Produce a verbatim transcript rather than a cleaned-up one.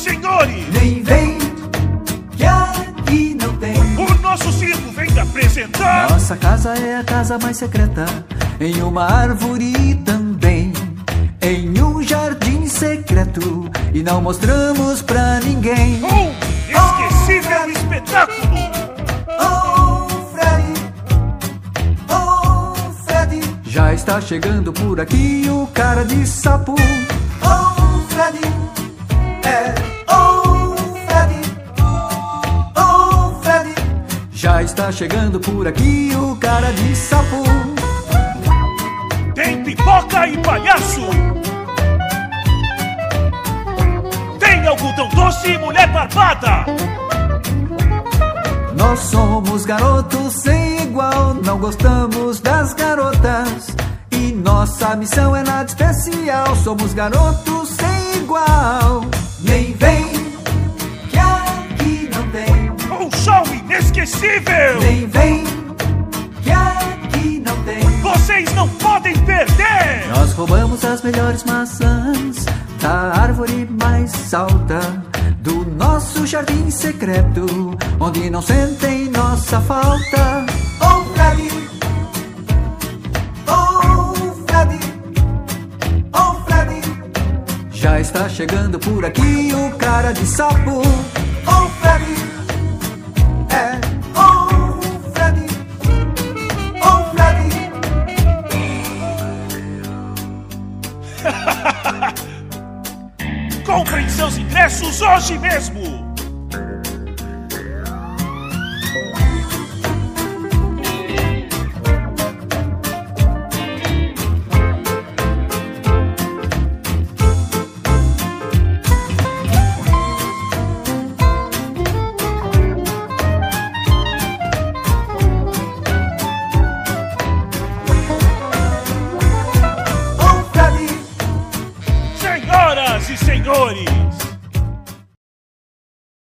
senhores! Nem vem, que aqui não tem. O nosso circo vem te apresentar. Nossa casa é a casa mais secreta, em uma árvore também, em um jardim secreto, e não mostramos pra ninguém. Um inesquecível oh, espetáculo! Oh, Freddy! Oh, Freddy! Já está chegando por aqui o cara de sapo. Oh, Freddy! É, oh, Freddy! Oh, Freddy! Já está chegando por aqui o cara de sapo. Tem pipoca e palhaço. Tem algodão doce e mulher barbada. Nós somos garotos sem igual, não gostamos das garotas, e nossa missão é nada especial. Somos garotos sem igual. Nem vem, que aqui não tem. Um show inesquecível. Nem vem, que aqui não tem. Vocês não podem perder. Nós roubamos as melhores maçãs da árvore mais alta do nosso jardim secreto, onde não sentem nossa falta. Oh, Freddy! Oh, Freddy! Oh, Freddy! Já está chegando por aqui o cara de sapo. Oh, Freddy! É, oh, Freddy! Oh, Freddy! Comprem seus ingressos hoje mesmo!